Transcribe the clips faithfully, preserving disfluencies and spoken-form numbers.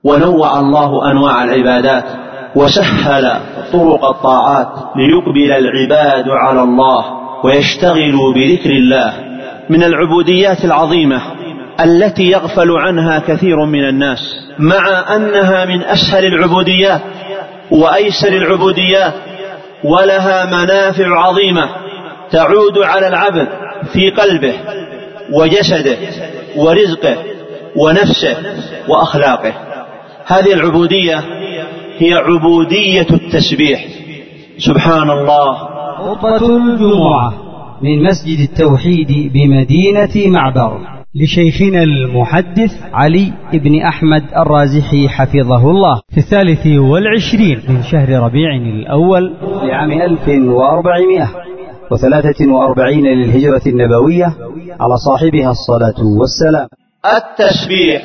ونوع الله أنواع العبادات وسهل طرق الطاعات ليقبل العباد على الله ويشتغلوا بذكر الله. من العبوديات العظيمة التي يغفل عنها كثير من الناس، مع أنها من أسهل العبوديات وأيسر العبوديات، ولها منافع عظيمة تعود على العبد في قلبه وجسده ورزقه ونفسه وأخلاقه. هذه العبودية هي عبودية التسبيح. سبحان الله. خطبة الجمعة من مسجد التوحيد بمدينة معبر لشيخنا المحدث علي بن أحمد الرازحي حفظه الله في الثالث والعشرين من شهر ربيع الأول لعام ألف وأربعمائة وثلاثة وأربعين للهجرة النبوية على صاحبها الصلاة والسلام. التسبيح.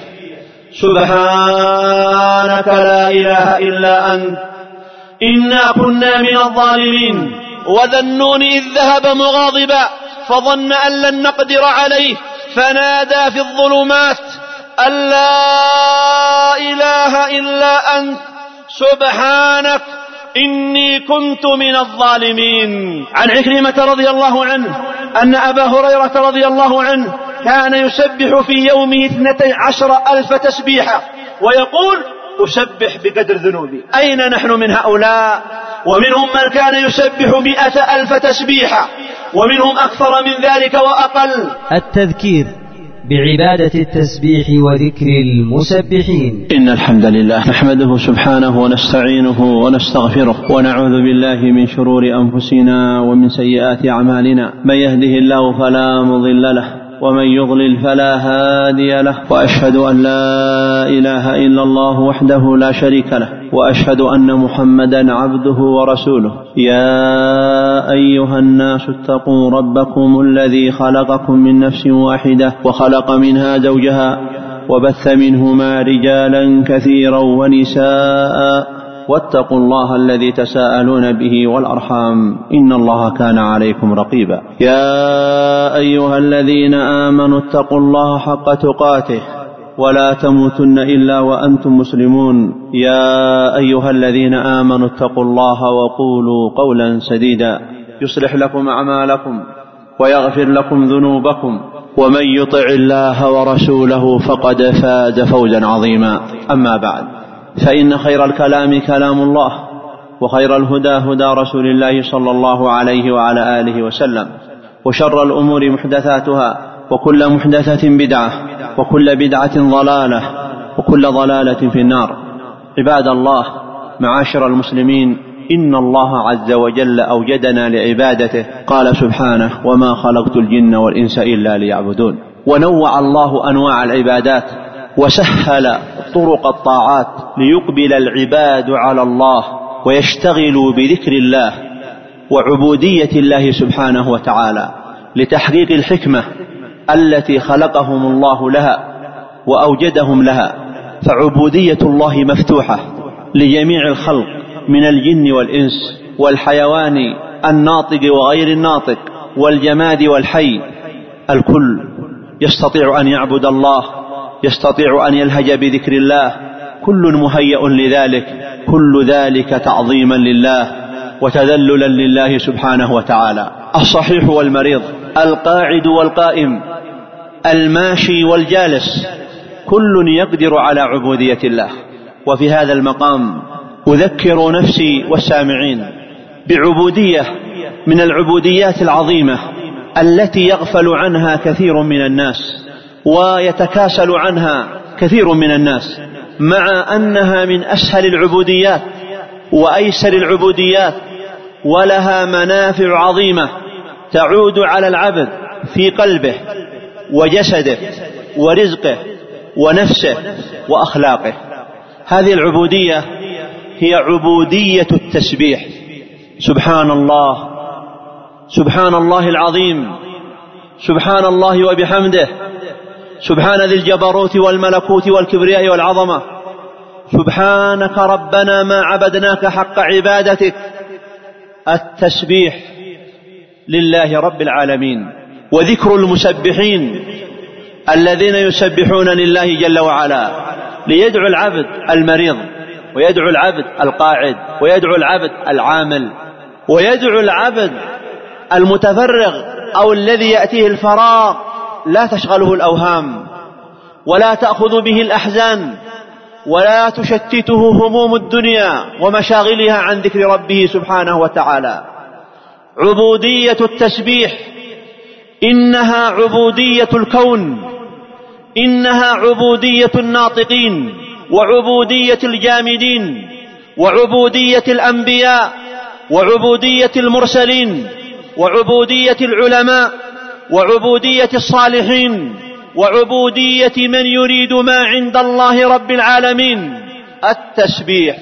سبحانك لا إله إلا أنت إنا كنا من الظالمين وذا النون إذ ذهب مغاضبا فظن أن لن نقدر عليه فنادى في الظلمات أن لا إله إلا أنت سبحانك إني كنت من الظالمين. عن عكرمة رضي الله عنه أن أبا هريرة رضي الله عنه كان يسبح في يومه اثنتي عشر ألف تسبيحة ويقول أسبح بقدر ذنوبي. أين نحن من هؤلاء؟ ومنهم من كان يسبح مئة ألف تسبيحة ومنهم أكثر من ذلك وأقل. التذكير بعبادة التسبيح وذكر المسبحين. إن الحمد لله نحمده سبحانه ونستعينه ونستغفره ونعوذ بالله من شرور أنفسنا ومن سيئات أعمالنا. من يهده الله فلا مضل له ومن يضلل فلا هادي له، وأشهد أن لا إله إلا الله وحده لا شريك له، وأشهد أن محمدا عبده ورسوله. يا أيها الناس اتقوا ربكم الذي خلقكم من نفس واحدة وخلق منها زوجها وبث منهما رجالا كثيرا ونساء واتقوا الله الذي تساءلون به والأرحام إن الله كان عليكم رقيبا. يا أيها الذين آمنوا اتقوا الله حق تقاته ولا تموتن إلا وأنتم مسلمون. يا أيها الذين آمنوا اتقوا الله وقولوا قولا سديدا يصلح لكم أعمالكم ويغفر لكم ذنوبكم، ومن يطع الله ورسوله فقد فاز فوزا عظيما. أما بعد، فإن خير الكلام كلام الله، وخير الهدى هدى رسول الله صلى الله عليه وعلى آله وسلم، وشر الأمور محدثاتها، وكل محدثة بدعة، وكل بدعة ضلالة، وكل ضلالة في النار. عباد الله، معاشر المسلمين، إن الله عز وجل أوجدنا لعبادته. قال سبحانه: وما خلقت الجن والإنس إلا ليعبدون. ونوع الله أنواع العبادات وسهل طرق الطاعات ليقبل العباد على الله ويشتغلوا بذكر الله وعبودية الله سبحانه وتعالى لتحقيق الحكمة التي خلقهم الله لها وأوجدهم لها. فعبودية الله مفتوحة لجميع الخلق من الجن والإنس والحيوان الناطق وغير الناطق والجماد والحي. الكل يستطيع أن يعبد الله، يستطيع أن يلهج بذكر الله، كل مهيأ لذلك، كل ذلك تعظيما لله وتذللا لله سبحانه وتعالى. الصحيح والمريض، القاعد والقائم، الماشي والجالس، كل يقدر على عبودية الله. وفي هذا المقام أذكر نفسي والسامعين بعبودية من العبوديات العظيمة التي يغفل عنها كثير من الناس ويتكاسل عنها كثير من الناس، مع أنها من أسهل العبوديات وأيسر العبوديات، ولها منافع عظيمة تعود على العبد في قلبه وجسده ورزقه ونفسه وأخلاقه. هذه العبودية هي عبودية التسبيح. سبحان الله، سبحان الله العظيم، سبحان الله وبحمده، سبحان ذي الجبروت والملكوت والكبرياء والعظمة، سبحانك ربنا ما عبدناك حق عبادتك. التسبيح لله رب العالمين. وذكر المسبحين الذين يسبحون لله جل وعلا ليدعو العبد المريض، ويدعو العبد القاعد، ويدعو العبد العامل، ويدعو العبد المتفرغ أو الذي يأتيه الفراغ لا تشغله الأوهام ولا تأخذ به الأحزان ولا تشتته هموم الدنيا ومشاغلها عن ذكر ربه سبحانه وتعالى. عبودية التسبيح إنها عبودية الكون، إنها عبودية الناطقين، وعبودية الجامدين، وعبودية الأنبياء، وعبودية المرسلين، وعبودية العلماء، وعبودية الصالحين، وعبودية من يريد ما عند الله رب العالمين. التسبيح.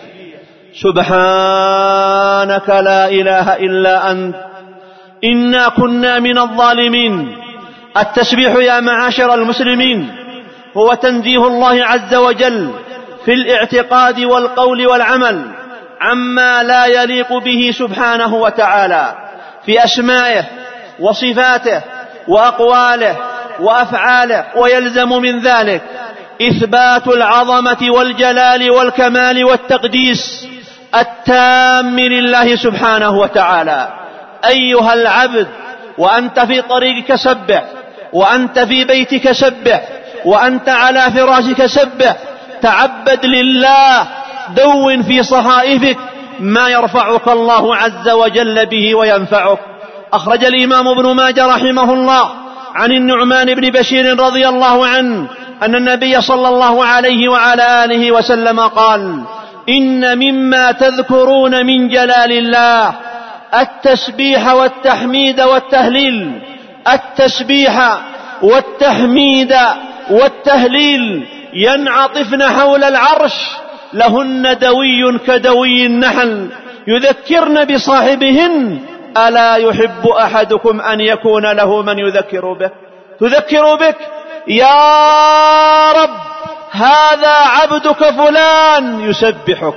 سبحانك لا إله إلا أنت إنا كنا من الظالمين. التسبيح يا معاشر المسلمين هو تنزيه الله عز وجل في الاعتقاد والقول والعمل عما لا يليق به سبحانه وتعالى في أسمائه وصفاته وأقواله وأفعاله، ويلزم من ذلك إثبات العظمة والجلال والكمال والتقديس التام لله سبحانه وتعالى. أيها العبد، وأنت في طريقك سبح، وأنت في بيتك سبح، وأنت على فراشك سبح، تعبد لله، دون في صحائفك ما يرفعك الله عز وجل به وينفعك. أخرج الإمام ابن ماجه رحمه الله عن النعمان بن بشير رضي الله عنه أن النبي صلى الله عليه وعلى آله وسلم قال: إن مما تذكرون من جلال الله التسبيح والتحميد والتهليل. التسبيح والتحميد والتهليل ينعطفن حول العرش، لهن دوي كدوي النحل، يذكرن بصاحبهن: ألا يحب أحدكم أن يكون له من يذكر به؟ تذكر بك: يا رب هذا عبدك فلان يسبحك،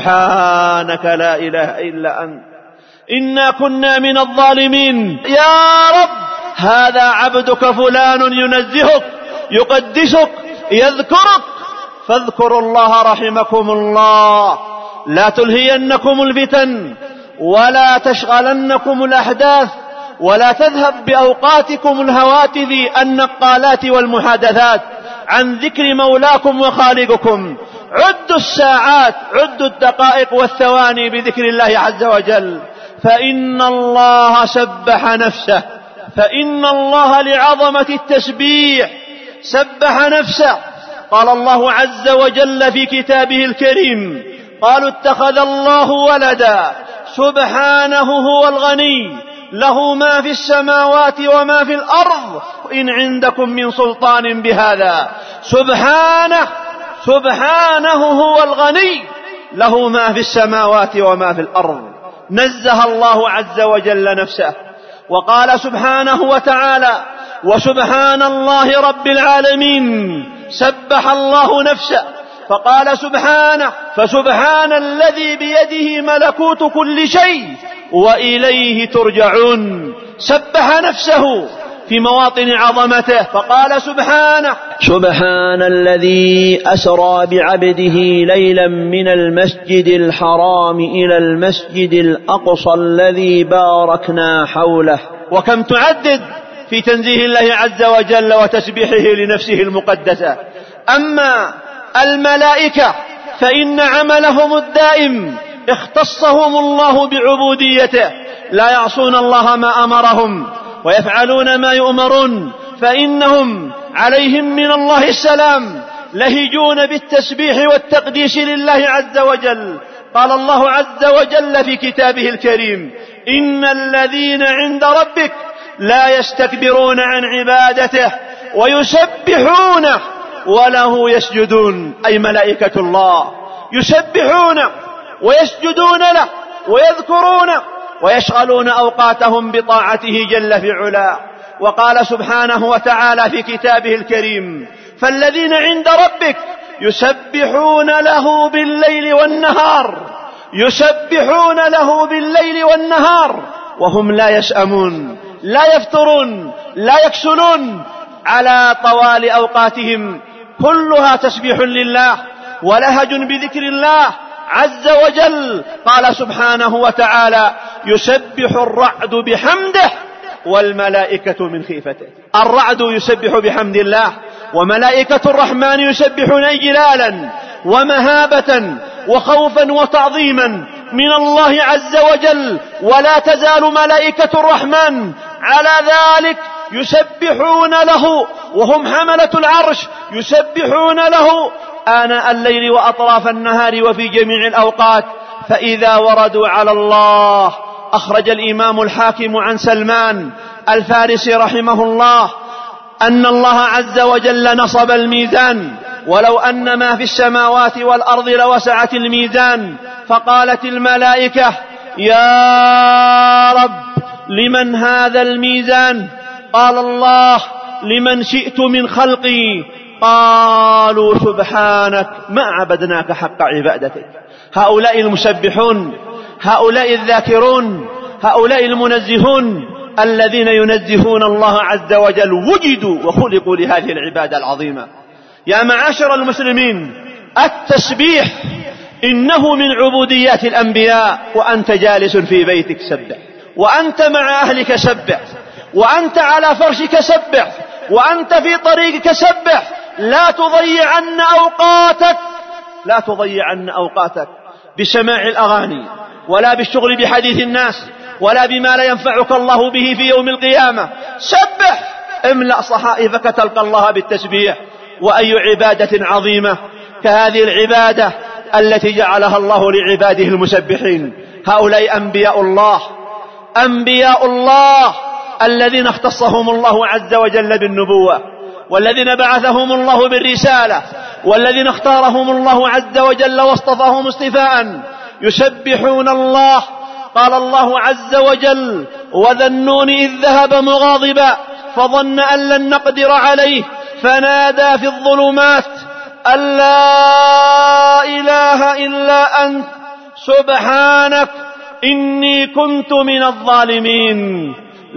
سبحانك لا إله إلا أنت إنا كنا من الظالمين. يا رب هذا عبدك فلان ينزهك، يقدسك، يذكرك، فاذكروا الله رحمكم الله. لا تلهينكم الفتن ولا تشغلنكم الأحداث، ولا تذهب بأوقاتكم الهواتف النقالات والمحادثات عن ذكر مولاكم وخالقكم. عدوا الساعات، عدوا الدقائق والثواني بذكر الله عز وجل، فإن الله سبح نفسه، فإن الله لعظمة التسبيح سبح نفسه. قال الله عز وجل في كتابه الكريم: قالوا اتخذ الله ولدا، سبحانه هو الغني، له ما في السماوات وما في الأرض، إن عندكم من سلطان بهذا. سبحانه، سبحانه هو الغني، له ما في السماوات وما في الأرض. نزه الله عز وجل نفسه، وقال سبحانه وتعالى: وسبحان الله رب العالمين. سبح الله نفسه فقال سبحانه: فسبحان الذي بيده ملكوت كل شيء وإليه ترجعون. سبح نفسه في مواطن عظمته فقال سبحانه: سبحان الذي أسرى بعبده ليلا من المسجد الحرام إلى المسجد الأقصى الذي باركنا حوله. وكم تعدد في تنزيه الله عز وجل وتسبيحه لنفسه المقدسة. أما الملائكة فإن عملهم الدائم اختصهم الله بعبوديته، لا يعصون الله ما أمرهم ويفعلون ما يؤمرون، فإنهم عليهم من الله السلام لهجون بالتسبيح والتقديس لله عز وجل. قال الله عز وجل في كتابه الكريم: إن الذين عند ربك لا يستكبرون عن عبادته ويسبحونه وله يسجدون. أي ملائكة الله يسبحونه ويسجدون له ويذكرونه ويشغلون أوقاتهم بطاعته جل في علاه. وقال سبحانه وتعالى في كتابه الكريم: فالذين عند ربك يسبحون له بالليل والنهار، يسبحون له بالليل والنهار وهم لا يسأمون، لا يفترون، لا يكسلون، على طوال أوقاتهم كلها تسبيح لله ولهج بذكر الله عز وجل. قال سبحانه وتعالى: يسبح الرعد بحمده والملائكة من خيفته. الرعد يسبح بحمد الله، وملائكة الرحمن يسبحون إجلالا ومهابة وخوفا وتعظيما من الله عز وجل. ولا تزال ملائكة الرحمن على ذلك يسبحون له، وهم حملة العرش يسبحون له آناء الليل وأطراف النهار وفي جميع الأوقات. فإذا وردوا على الله، أخرج الإمام الحاكم عن سلمان الفارسي رحمه الله أن الله عز وجل نصب الميزان، ولو أن ما في السماوات والأرض لوسعت الميزان. فقالت الملائكة: يا رب لمن هذا الميزان؟ قال الله: لمن شئت من خلقي. قالوا: سبحانك ما عبدناك حق عبادتك. هؤلاء المسبحون، هؤلاء الذاكرون، هؤلاء المنزهون الذين ينزهون الله عز وجل وجدوا وخلقوا لهذه العبادة العظيمة. يا معاشر المسلمين، التسبيح إنه من عبوديات الأنبياء. وأنت جالس في بيتك سبح، وأنت مع أهلك سبح، وأنت على فرشك سبح، وأنت في طريقك سبح. لا تضيعن أوقاتك، لا تضيعن أوقاتك بسماع الأغاني، ولا بالشغل بحديث الناس، ولا بما لا ينفعك الله به في يوم القيامة. سبح، املأ صحائفك تلقى الله بالتسبيح. وأي عبادة عظيمة كهذه العبادة التي جعلها الله لعباده المسبحين. هؤلاء أنبياء الله، أنبياء الله الذين اختصهم الله عز وجل بالنبوة، والذين بعثهم الله بالرسالة، والذين اختارهم الله عز وجل واصطفاهم اصطفاء. يسبحون الله. قال الله عز وجل: وذا النون إذ ذهب مغاضبا فظن أن لن نقدر عليه فنادى في الظلمات أن لا إله إلا أنت سبحانك إني كنت من الظالمين.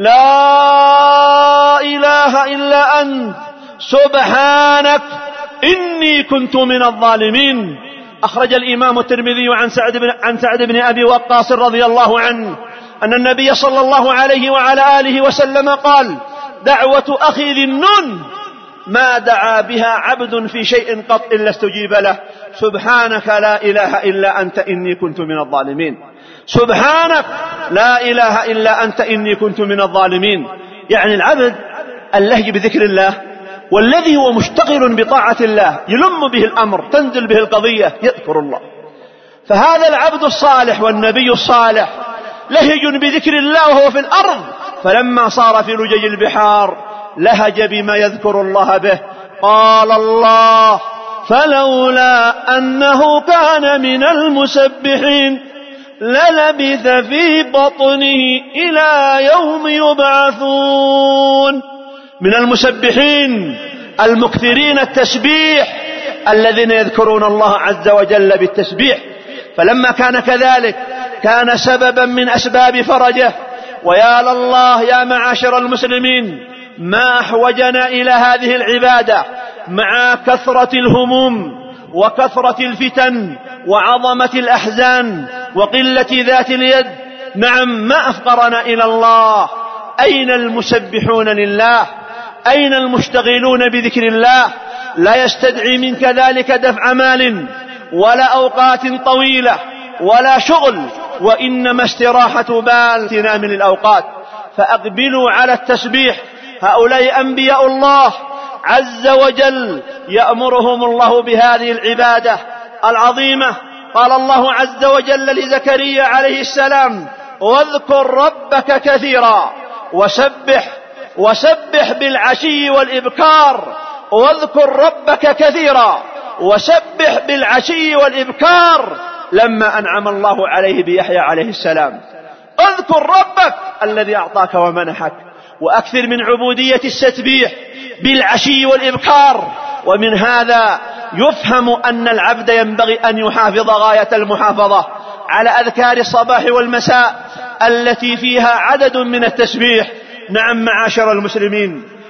لا إله إلا أنت سبحانك إني كنت من الظالمين. أخرج الإمام الترمذي عن سعد بن, عن سعد بن أبي وقاص رضي الله عنه أن النبي صلى الله عليه وعلى آله وسلم قال: دعوة أخي ذي النون ما دعا بها عبد في شيء قط إلا استجيب له. سبحانك لا إله إلا أنت إني كنت من الظالمين. سبحانك لا إله إلا أنت إني كنت من الظالمين. يعني العبد اللهج بذكر الله، والذي هو مشتغل بطاعة الله يلم به الأمر، تنزل به القضية، يذكر الله. فهذا العبد الصالح والنبي الصالح لهج بذكر الله وهو في الأرض، فلما صار في لجج البحار لهج بما يذكر الله به. قال الله: فلولا أنه كان من المسبحين للبث في بطنه إلى يوم يبعثون. من المسبحين المكثرين التسبيح الذين يذكرون الله عز وجل بالتسبيح. فلما كان كذلك كان سببا من أسباب فرجه. ويا لله يا معاشر المسلمين، ما أحوجنا إلى هذه العبادة مع كثرة الهموم وكثرة الفتن وعظمة الأحزان وقلة ذات اليد. نعم، ما أفقرنا إلى الله. أين المسبحون لله؟ أين المشتغلون بذكر الله؟ لا يستدعي منك ذلك دفع مال ولا أوقات طويلة ولا شغل، وإنما استراحة بال تنام للأوقات. فأقبلوا على التسبيح. هؤلاء أنبياء الله عز وجل يأمرهم الله بهذه العبادة العظيمة. قال الله عز وجل لزكريا عليه السلام: واذكر ربك كثيرا وسبح وسبح بالعشي والإبكار. واذكر ربك كثيرا وسبح بالعشي والإبكار. لما أنعم الله عليه بيحيى عليه السلام: اذكر ربك الذي أعطاك ومنحك. وأكثر من عبودية التسبيح بالعشي والإبكار. ومن هذا يفهم أن العبد ينبغي أن يحافظ غاية المحافظة على أذكار الصباح والمساء التي فيها عدد من التسبيح. نعم معاشر المسلمين،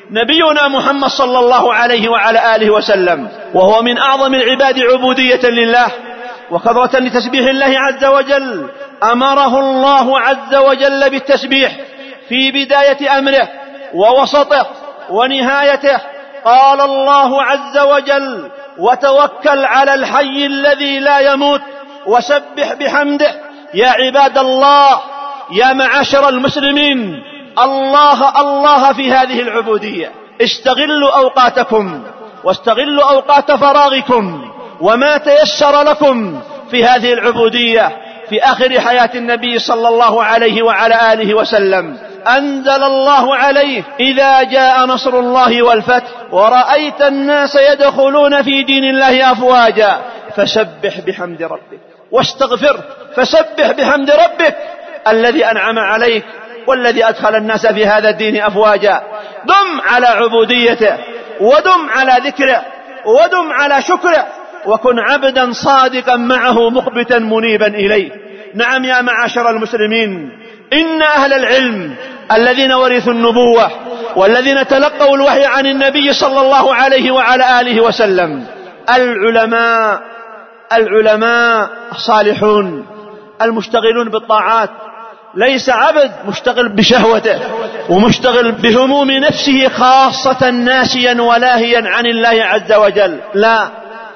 نبينا محمد صلى الله عليه وعلى آله وسلم، وهو من أعظم العباد عبودية لله وكثرة لتسبيح الله عز وجل، أمره الله عز وجل بالتسبيح في بداية أمره ووسطه ونهايته. قال الله عز وجل: وتوكل على الحي الذي لا يموت وسبح بحمده. يا عباد الله، يا معاشر المسلمين، الله الله في هذه العبودية. استغلوا أوقاتكم واستغلوا أوقات فراغكم وما تيسر لكم في هذه العبودية. في آخر حياة النبي صلى الله عليه وعلى آله وسلم أنزل الله عليه: إذا جاء نصر الله والفتح ورأيت الناس يدخلون في دين الله أفواجا فسبح بحمد ربك واستغفر. فسبح بحمد ربك الذي أنعم عليك والذي أدخل الناس في هذا الدين أفواجا. دم على عبوديته ودم على ذكره ودم على شكره، وكن عبدا صادقا معه مخبتا منيبا إليه. نعم يا معاشر المسلمين، إن أهل العلم الذين ورثوا النبوة والذين تلقوا الوحي عن النبي صلى الله عليه وعلى آله وسلم العلماء العلماء الصالحون المشتغلون بالطاعات. ليس عبد مشتغل بشهوته ومشتغل بهموم نفسه خاصة ناسيا ولاهيا عن الله عز وجل، لا،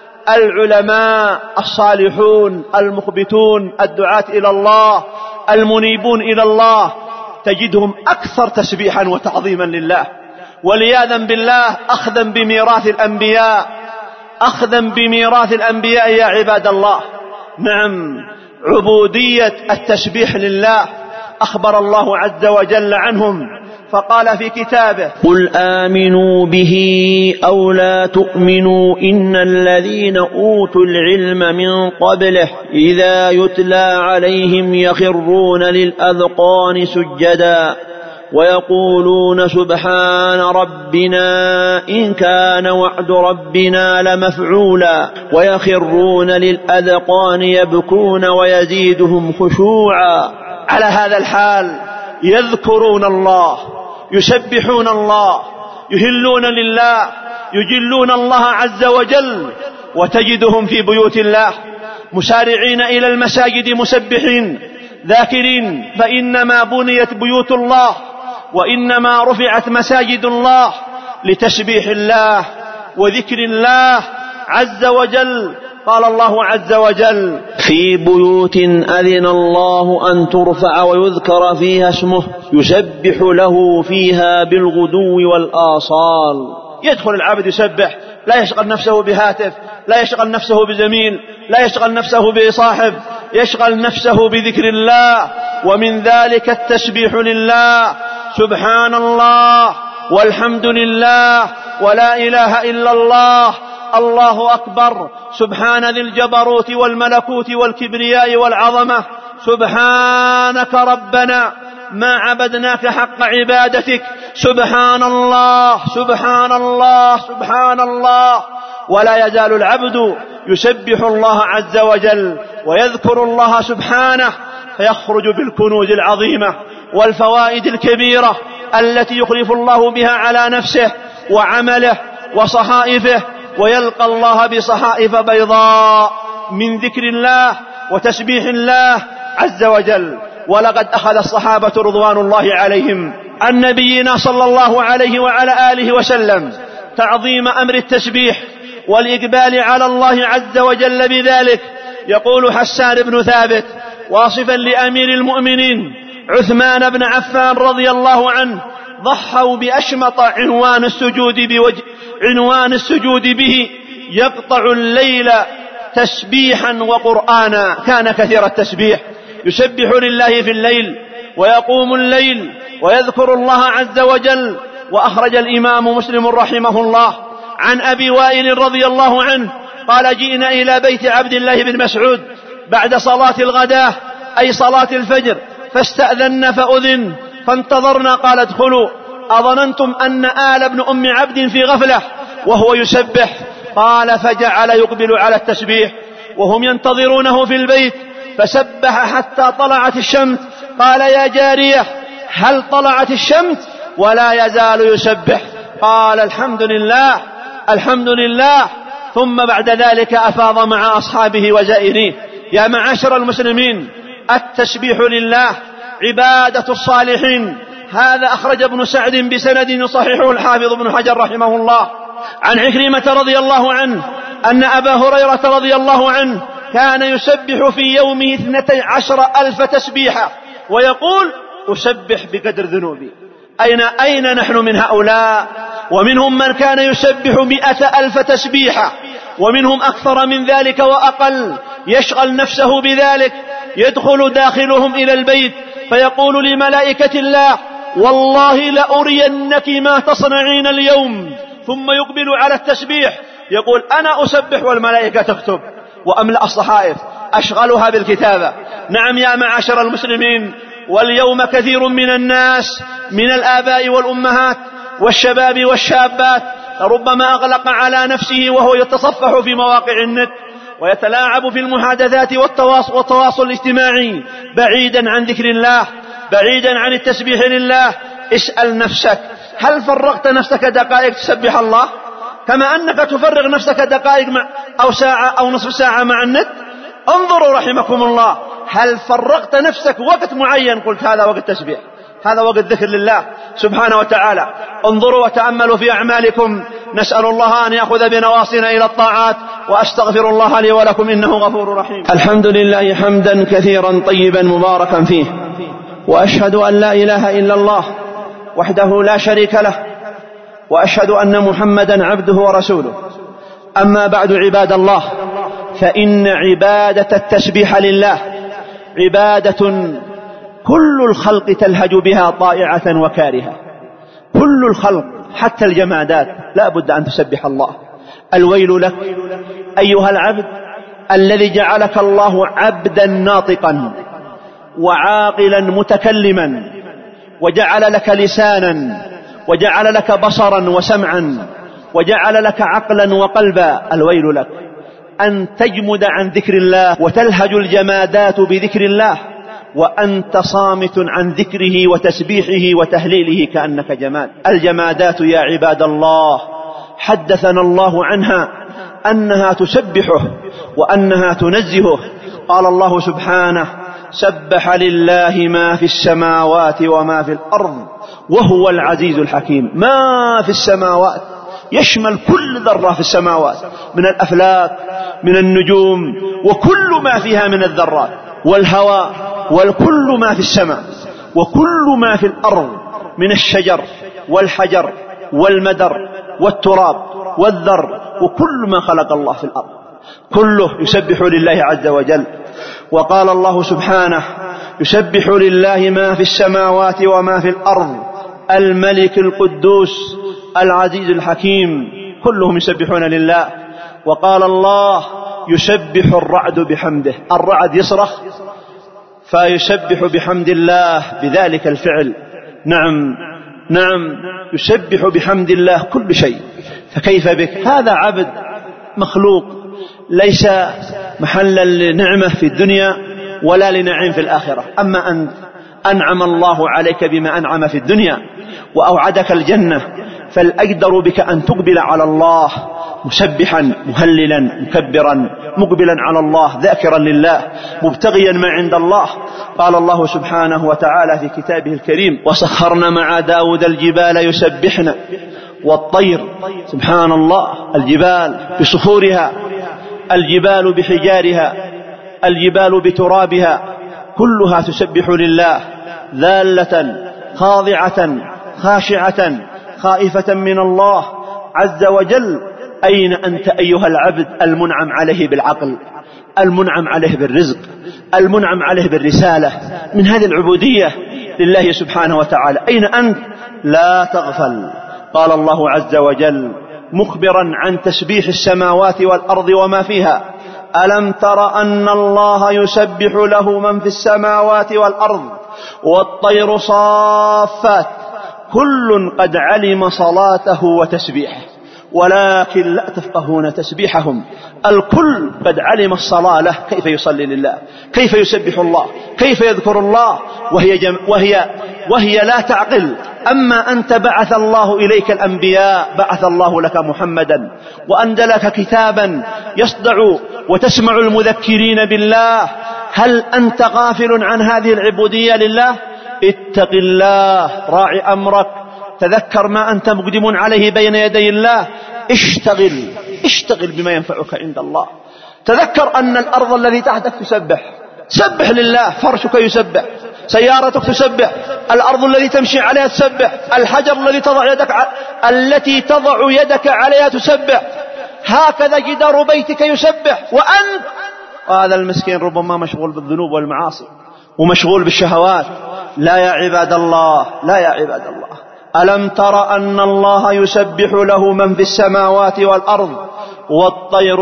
العلماء الصالحون المخبتون الدعاة إلى الله المنيبون إلى الله تجدهم أكثر تسبيحا وتعظيما لله، ولياذا بالله أخذا بميراث الأنبياء أخذا بميراث الأنبياء يا عباد الله. نعم، عبودية التسبيح لله أخبر الله عز وجل عنهم فقال في كتابه: قل آمنوا به أو لا تؤمنوا إن الذين أوتوا العلم من قبله إذا يتلى عليهم يخرون للأذقان سجدا ويقولون سبحان ربنا إن كان وعد ربنا لمفعولا ويخرون للأذقان يبكون ويزيدهم خشوعا. على هذا الحال يذكرون الله، يسبحون الله، يهلون لله، يجلون الله عز وجل، وتجدهم في بيوت الله مسارعين إلى المساجد مسبحين ذاكرين. فإنما بنيت بيوت الله وإنما رفعت مساجد الله لتسبيح الله وذكر الله عز وجل. قال الله عز وجل: في بيوت أذن الله أن ترفع ويذكر فيها اسمه يسبح له فيها بالغدو والآصال. يدخل العبد يسبح، لا يشغل نفسه بهاتف، لا يشغل نفسه بزميل، لا يشغل نفسه بصاحب، يشغل نفسه بذكر الله. ومن ذلك التسبيح لله: سبحان الله والحمد لله ولا إله إلا الله، الله أكبر، سبحان ذي الجبروت والملكوت والكبرياء والعظمة، سبحانك ربنا ما عبدناك حق عبادتك، سبحان الله سبحان الله سبحان الله. ولا يزال العبد يسبح الله عز وجل ويذكر الله سبحانه فيخرج بالكنوز العظيمة والفوائد الكبيرة التي يخلف الله بها على نفسه وعمله وصحائفه، ويلقى الله بصحائف بيضاء من ذكر الله وتسبيح الله عز وجل. ولقد أخذ الصحابة رضوان الله عليهم عن نبينا صلى الله عليه وعلى آله وسلم تعظيم أمر التسبيح والإقبال على الله عز وجل بذلك. يقول حسان بن ثابت واصفا لأمير المؤمنين عثمان بن عفان رضي الله عنه: ضحوا بأشمط عنوان السجود بوجه عنوان السجود به يقطع الليل تسبيحا وقرآنا. كان كثير التسبيح، يسبح لله في الليل ويقوم الليل ويذكر الله عز وجل. وأخرج الإمام مسلم رحمه الله عن أبي وائل رضي الله عنه قال: جئنا إلى بيت عبد الله بن مسعود بعد صلاة الغداة أي صلاة الفجر، فاستأذن فأذن فانتظرنا، قال: ادخلوا. أظننتم أن آل بن أم عبد في غفلة وهو يسبح؟ قال: فجعل يقبل على التسبيح وهم ينتظرونه في البيت، فسبح حتى طلعت الشمس. قال: يا جارية هل طلعت الشمس؟ ولا يزال يسبح قال الحمد لله الحمد لله، ثم بعد ذلك أفاض مع أصحابه وزائريه. يا معاشر المسلمين، التسبيح لله عبادة الصالحين. هذا أخرج ابن سعد بسند يصححه الحافظ ابن حجر رحمه الله عن عكرمة رضي الله عنه أن أبا هريرة رضي الله عنه كان يسبح في يومه اثنتي عشر ألف تسبيحة، ويقول أسبح بقدر ذنوبي. أين, أين نحن من هؤلاء؟ ومنهم من كان يسبح مئة ألف تسبيحة، ومنهم أكثر من ذلك وأقل، يشغل نفسه بذلك. يدخل داخلهم إلى البيت فيقول لملائكة الله والله لأرينك ما تصنعين اليوم، ثم يقبل على التسبيح يقول أنا أسبح والملائكة تكتب وأملأ الصحائف أشغلها بالكتابة. نعم يا معاشر المسلمين، واليوم كثير من الناس من الآباء والأمهات والشباب والشابات ربما أغلق على نفسه وهو يتصفح في مواقع النت ويتلاعب في المحادثات والتواصل, والتواصل الاجتماعي بعيدا عن ذكر الله، بعيدا عن التسبيح لله. اسأل نفسك، هل فرغت نفسك دقائق تسبح الله كما أنك تفرغ نفسك دقائق مع أو ساعة أو نصف ساعة مع النت؟ انظروا رحمكم الله، هل فرغت نفسك وقت معين قلت هذا وقت تسبيح، هذا وقت ذكر لله سبحانه وتعالى؟ انظروا وتأملوا في أعمالكم. نسأل الله أن يأخذ بنواصينا إلى الطاعات، وأستغفر الله لي ولكم إنه غفور رحيم. الحمد لله حمدا كثيرا طيبا مباركا فيه، وأشهد أن لا إله إلا الله وحده لا شريك له، وأشهد أن محمدا عبده ورسوله. أما بعد عباد الله، فإن عبادة التسبيح لله عبادة كل الخلق تلهج بها طائعة وكارهة. كل الخلق حتى الجمادات لا بد أن تسبح الله. الويل لك أيها العبد الذي جعلك الله عبدا ناطقا وعاقلا متكلما، وجعل لك لسانا، وجعل لك بصرا وسمعا، وجعل لك عقلا وقلبا. الويل لك أن تجمد عن ذكر الله وتلهج الجمادات بذكر الله، وأنت صامت عن ذكره وتسبيحه وتهليله كأنك جماد. الجمادات يا عباد الله حدثنا الله عنها أنها تسبحه وأنها تنزهه. قال الله سبحانه: سبح لله ما في السماوات وما في الأرض وهو العزيز الحكيم. ما في السماوات يشمل كل ذرة في السماوات من الأفلاك، من النجوم، وكل ما فيها من الذرات، والهواء، والكل ما في السماء، وكل ما في الأرض من الشجر والحجر والمدر والتراب والذر، وكل ما خلق الله في الأرض كله يسبح لله عز وجل. وقال الله سبحانه: يسبح لله ما في السماوات وما في الأرض الملك القدوس العزيز الحكيم. كلهم يسبحون لله. وقال الله: يسبح الرعد بحمده. الرعد يصرخ فيسبح بحمد الله بذلك الفعل. نعم نعم يسبح بحمد الله كل شيء، فكيف بك؟ هذا عبد مخلوق ليس محلا لنعمة في الدنيا ولا لنعيم في الآخرة. أما أنت أنعم الله عليك بما أنعم في الدنيا وأوعدك الجنة، فالأقدر بك أن تقبل على الله مسبحا مهللا مكبرا مقبلا على الله ذاكرا لله مبتغيا ما عند الله. قال الله سبحانه وتعالى في كتابه الكريم: وسخرنا مع داود الجبال يسبحن والطير. سبحان الله، الجبال بصخورها، الجبال بحجارها، الجبال بترابها، كلها تسبح لله ذالة خاضعة خاشعة خائفة من الله عز وجل. أين أنت أيها العبد المنعم عليه بالعقل، المنعم عليه بالرزق، المنعم عليه بالرسالة من هذه العبودية لله سبحانه وتعالى؟ أين أنت؟ لا تغفل. قال الله عز وجل مخبرا عن تسبيح السماوات والأرض وما فيها: ألم تر أن الله يسبح له من في السماوات والأرض والطير صافات كل قد علم صلاته وتسبيحه. ولكن لا تفقهون تسبيحهم. الكل قد علم الصلاة له، كيف يصلي لله، كيف يسبح الله، كيف يذكر الله، وهي, جم وهي, وهي لا تعقل. أما أنت بعث الله إليك الأنبياء، بعث الله لك محمدا وأنزل لك كتابا يصدع وتسمع المذكرين بالله. هل أنت غافل عن هذه العبودية لله؟ اتق الله، راعي أمرك، تذكر ما أنت مقدم عليه بين يدي الله. اشتغل اشتغل بما ينفعك عند الله. تذكر أن الأرض الذي تحتك تسبح، سبح لله. فرشك يسبح، سيارتك تسبح، الأرض التي تمشي عليها تسبح، الحجر الذي تضع يدك ع... التي تضع يدك عليها تسبح، هكذا جدار بيتك يسبح. وأنت وهذا المسكين ربما مشغول بالذنوب والمعاصي ومشغول بالشهوات. لا يا عباد الله، لا يا عباد الله. ألم تر أن الله يسبح له من في السماوات والأرض والطير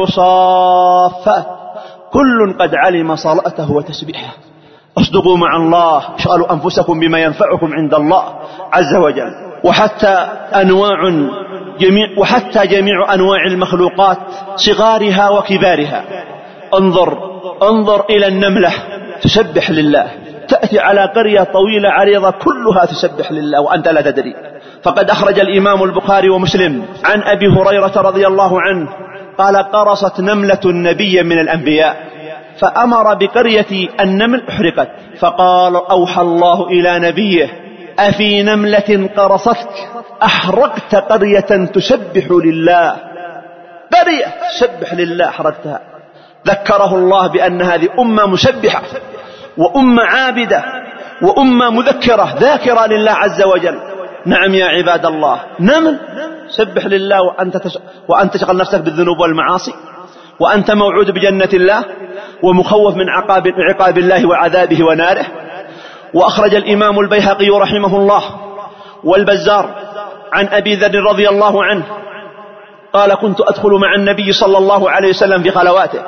صافات كل قد علم صلاته وتسبيحه. اصدقوا مع الله، اشغلوا أنفسكم بما ينفعكم عند الله عز وجل. وحتى أنواع جميع وحتى جميع أنواع المخلوقات صغارها وكبارها. انظر انظر إلى النملة تسبح لله، تأتي على قرية طويلة عريضة كلها تسبح لله وأنت لا تدري. فقد أخرج الإمام البخاري ومسلم عن أبي هريرة رضي الله عنه قال: قرصت نملة نبيا من الأنبياء فأمر بقرية النمل أحرقت، فقال: أوحى الله إلى نبيه: أفي نملة قرصتك أحرقت قرية تسبح لله؟ قرية تسبح لله أحرقتها. ذكره الله بأن هذه أمة مسبحة وأمة عابدة وأمة مذكرة ذاكرة لله عز وجل. نعم يا عباد الله، نمل سبح لله وأنت تش... وأنت تشغل نفسك بالذنوب والمعاصي، وأنت موعود بجنة الله ومخوف من عقاب عقاب الله وعذابه وناره. وأخرج الإمام البيهقي رحمه الله والبزار عن أبي ذر رضي الله عنه قال: كنت أدخل مع النبي صلى الله عليه وسلم في خلواته،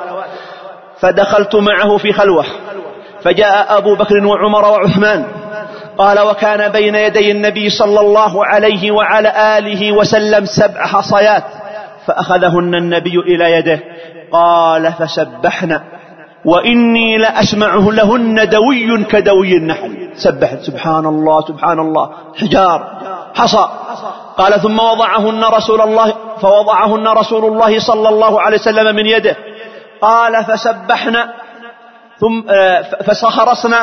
فدخلت معه في خلوة، فجاء أبو بكر وعمر وعثمان، قال: وكان بين يدي النبي صلى الله عليه وعلى آله وسلم سبع حصيات، فأخذهن النبي إلى يده، قال: فسبحنا وإني لأسمعه لهن دوي كدوي النحل. سبحت، سبحان الله سبحان الله، حجار حصى. قال: ثم وضعهن رسول الله فوضعهن رسول الله صلى الله عليه وسلم من يده، قال: فسبحنا ثم فسخرسنا،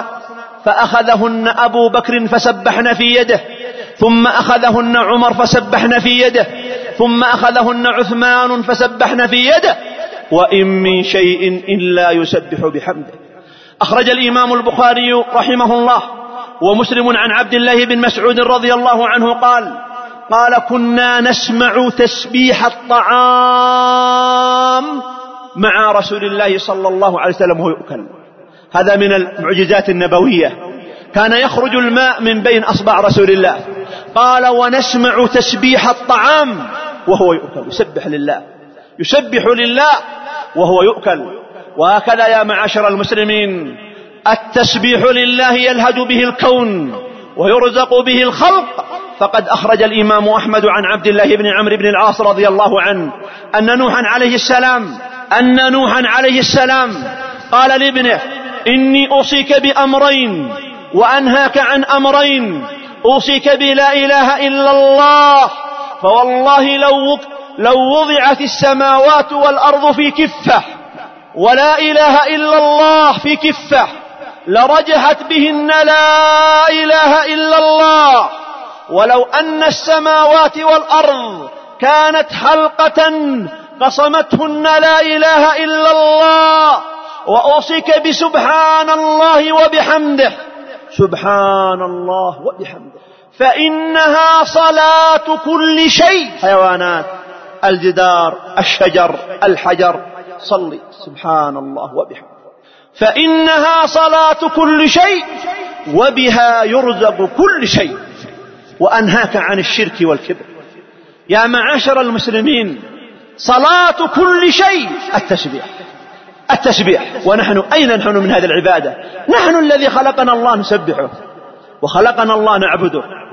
فأخذهن أبو بكر فسبحن في يده، ثم أخذهن عمر فسبحن في يده، ثم أخذهن عثمان فسبحن في يده، وإن من شيء إلا يسبح بحمده. أخرج الإمام البخاري رحمه الله ومسلم عن عبد الله بن مسعود رضي الله عنه قال: قال: كنا نسمع تسبيح الطعام مع رسول الله صلى الله عليه وسلم وهو يؤكل. هذا من المعجزات النبوية، كان يخرج الماء من بين أصبع رسول الله. قال: ونسمع تسبيح الطعام وهو يؤكل، يسبح لله يسبح لله وهو يؤكل. وهكذا يا معاشر المسلمين، التسبيح لله يلهج به الكون ويرزق به الخلق. فقد أخرج الإمام أحمد عن عبد الله بن عمرو بن العاص رضي الله عنه أن نوحا عليه السلام أن نوحا عليه السلام قال لابنه: إني أوصيك بأمرين وأنهاك عن أمرين، أوصيك بلا إله إلا الله، فوالله لو لو وضعت السماوات والأرض في كفة ولا إله إلا الله في كفة لرجحت بهن لا إله إلا الله، ولو أن السماوات والأرض كانت حلقة قصمتهن لا إله إلا الله. وأوصيك بسبحان الله وبحمده، سبحان الله وبحمده، فإنها صلاة كل شيء، حيوانات، الجدار، الشجر، الحجر، صلي سبحان الله وبحمده، فإنها صلاة كل شيء وبها يرزق كل شيء. وأنهاك عن الشرك والكبر. يا معاشر المسلمين، صلاة كل شيء التسبيح التسبيح. ونحن أين نحن من هذه العبادة؟ نحن الذي خلقنا الله نسبحه، وخلقنا الله نعبده،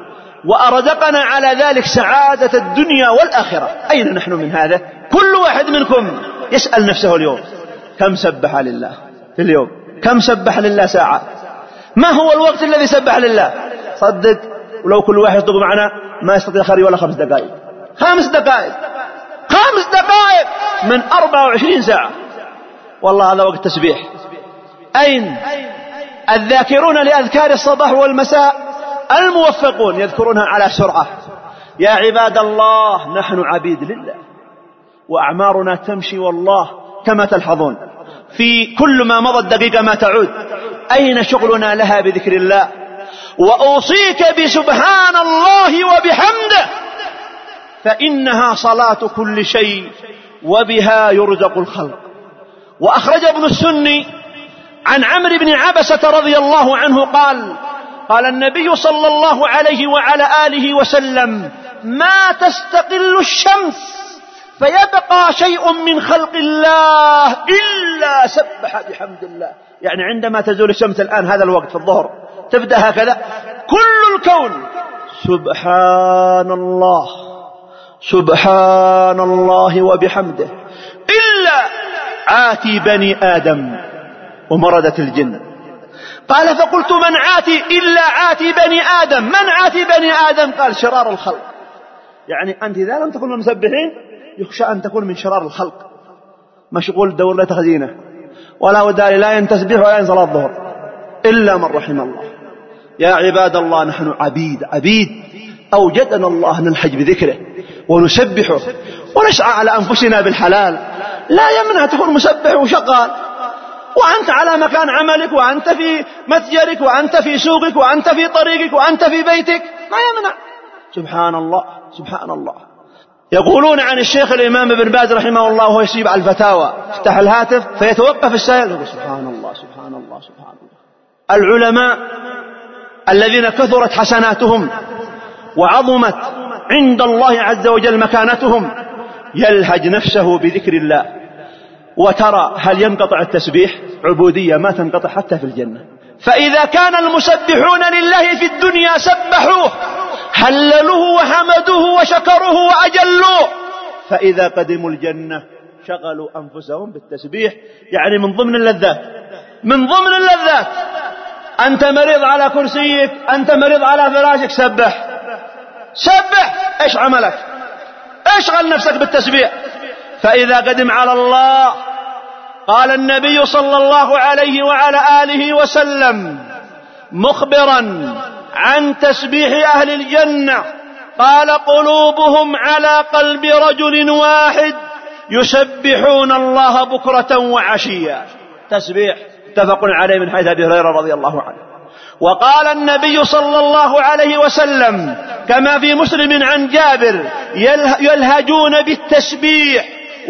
وأرزقنا على ذلك سعادة الدنيا والآخرة. أين نحن من هذا؟ كل واحد منكم يسأل نفسه اليوم كم سبح لله في اليوم؟ كم سبح لله ساعة؟ ما هو الوقت الذي سبح لله؟ صدق ولو كل واحد يصدق معنا ما يستطيع خير ولا خمس دقائق. خمس دقائق خمس دقائق من أربعة وعشرين ساعة، والله هذا وقت تسبيح. أين الذاكرون لأذكار الصباح والمساء الموفقون يذكرونها على سرعة؟ يا عباد الله نحن عبيد لله وأعمارنا تمشي والله كما تلحظون، في كل ما مضت دقيقة ما تعود. أين شغلنا لها بذكر الله؟ وأوصيك بسبحان الله وبحمده فإنها صلاة كل شيء وبها يرزق الخلق. وأخرج ابن السني عن عمرو بن عبسة رضي الله عنه قال قال النبي صلى الله عليه وعلى آله وسلم: ما تستقل الشمس فيبقى شيء من خلق الله إلا سبح بحمد الله. يعني عندما تزول الشمس الآن هذا الوقت في الظهر تبدأ هكذا كل الكون سبحان الله سبحان الله وبحمده إلا عاتي بني آدم ومردة الجن. قال: فقلت من عاتي؟ إلا عاتي بني آدم. من عاتي بني آدم؟ قال: شرار الخلق. يعني أنت إذا لم تكن من المسبحين يخشى أن تكون من شرار الخلق، مشغول دور لا تخزينه ولا وداري لا ينتسبح ولا ينزل الظهر إلا من رحم الله. يا عباد الله نحن عبيد عبيد أوجدنا الله نلحج بذكره ونسبحه ونسعى على أنفسنا بالحلال. لا يمنع تكون مسبح وشغال وأنت على مكان عملك وأنت في متجرك وأنت في سوقك وأنت في طريقك وأنت في بيتك، ما يمنع. سبحان الله سبحان الله. يقولون عن الشيخ الإمام ابن باز رحمه الله وهو يسيب على الفتاوى يفتح الهاتف فيتوقف السائل يقول: سبحان الله سبحان الله سبحان الله. العلماء الذين كثرت حسناتهم وعظمت عند الله عز وجل مكانتهم يلهج نفسه بذكر الله. وترى هل ينقطع التسبيح؟ عبودية ما تنقطع حتى في الجنة. فإذا كان المسبحون لله في الدنيا سبحوه هللوه وحمدوه وشكروه وأجلوه، فإذا قدموا الجنة شغلوا أنفسهم بالتسبيح. يعني من ضمن اللذات من ضمن اللذات أنت مريض على كرسيك، أنت مريض على فراشك، سبح سبح. إيش عملك؟ اشغل نفسك بالتسبيح. فإذا قدم على الله قال النبي صلى الله عليه وعلى آله وسلم مخبرا عن تسبيح أهل الجنة قال: قلوبهم على قلب رجل واحد يسبحون الله بكرة وعشيا. تسبيح اتفق عليه من حديث أبي هريرة رضي الله عنه. وقال النبي صلى الله عليه وسلم كما في مسلم عن جابر: يلهجون بالتسبيح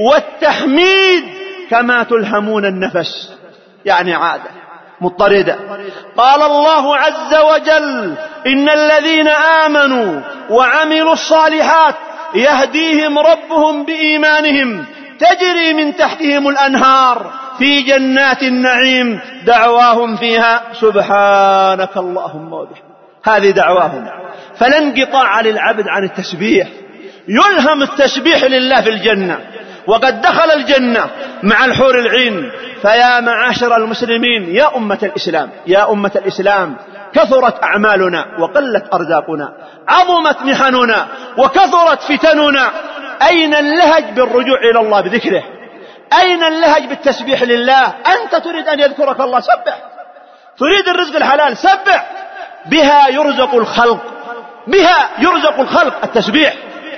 والتحميد كما تلهمون النفس، يعني عادة مضطردة. قال الله عز وجل: إن الذين آمنوا وعملوا الصالحات يهديهم ربهم بإيمانهم تجري من تحتهم الأنهار في جنات النعيم دعواهم فيها سبحانك اللهم وبحمدك. هذه دعواهم. فلا انقطاع للعبد عن التسبيح، يلهم التسبيح لله في الجنة. وقد دخل الجنة مع الحور العين. فيا معاشر المسلمين يا أمة الإسلام يا أمة الإسلام كثرت أعمالنا وقلت أرزاقنا، عظمت محننا وكثرت فتننا. أين اللهج بالرجوع إلى الله بذكره؟ أين اللهج بالتسبيح لله؟ أنت تريد أن يذكرك الله، سبح. تريد الرزق الحلال، سبح. بها يرزق الخلق، بها يرزق الخلق التسبيح.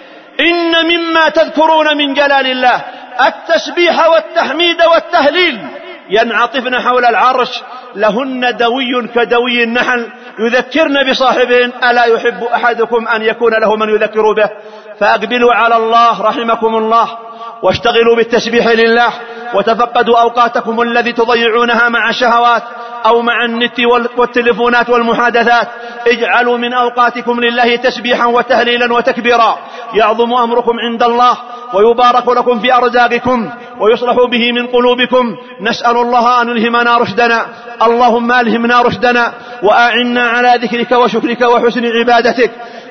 إن مما تذكرون من جلال الله التسبيح والتحميد والتهليل. ينعطفن حول العرش لهن دوي كدوي النحل يذكرن بصاحبهن: ألا يحب أحدكم أن يكون له من يذكر به؟ فأقبلوا على الله رحمكم الله واشتغلوا بالتسبيح لله، وتفقدوا أوقاتكم الذي تضيعونها مع الشهوات أو مع النت والتلفونات والمحادثات. اجعلوا من أوقاتكم لله تسبيحا وتهليلا وتكبيرا، يعظم أمركم عند الله ويبارك لكم في أرزاقكم ويصلح به من قلوبكم. نسأل الله أن يلهمنا رشدنا. اللهم ألهمنا رشدنا وأعنا على ذكرك وشكرك وحسن عبادتك.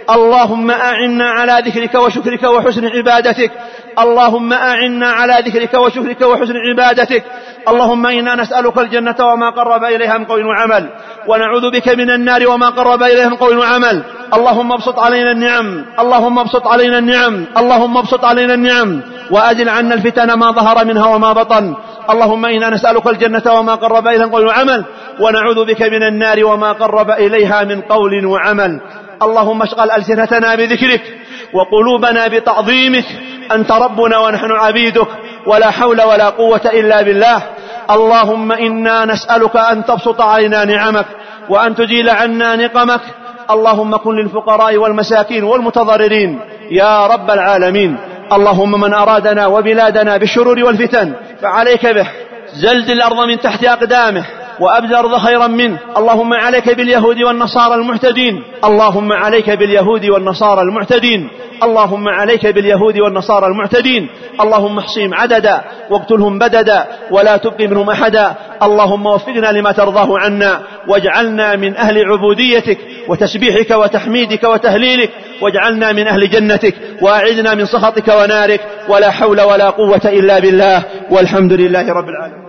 اللهم أعنا على ذكرك وشكرك وحسن عبادتك. اللهم أعنا على ذكرك وشكرك وحسن عبادتك. اللهم إنا نسألك الجنة وما قرب إليها من قول وعمل، ونعوذ بك من النار وما قرب إليها من قول وعمل. اللهم ابسط علينا النعم، اللهم ابسط علينا النعم، اللهم ابسط علينا النعم، وأزل عنا الفتن ما ظهر منها وما بطن. اللهم إنا نسألك الجنة وما قرب إليها من قول وعمل، ونعوذ بك من النار وما قرب إليها من قول وعمل. اللهم اشغل ألسنتنا بذكرك وقلوبنا بتعظيمك، أنت ربنا ونحن عبيدك، ولا حول ولا قوة إلا بالله. اللهم إنا نسألك أن تبسط علينا نعمك وأن تجيل عنا نقمك. اللهم كن للفقراء والمساكين والمتضررين يا رب العالمين. اللهم من أرادنا وبلادنا بالشرور والفتن فعليك به، زلزل الأرض من تحت أقدامه وأبدل الأرض خيرا منه. اللهم عليك باليهود والنصارى المعتدين، اللهم عليك باليهود والنصارى المعتدين، اللهم عليك باليهود والنصارى المعتدين. اللهم احصهم عددا واقتلهم بددا ولا تبق منهم أحدا. اللهم وفقنا لما ترضاه عنا، واجعلنا من أهل عبوديتك وتسبيحك وتحميدك وتهليلك، واجعلنا من أهل جنتك، وأعذنا من سخطك ونارك، ولا حول ولا قوة إلا بالله، والحمد لله رب العالمين.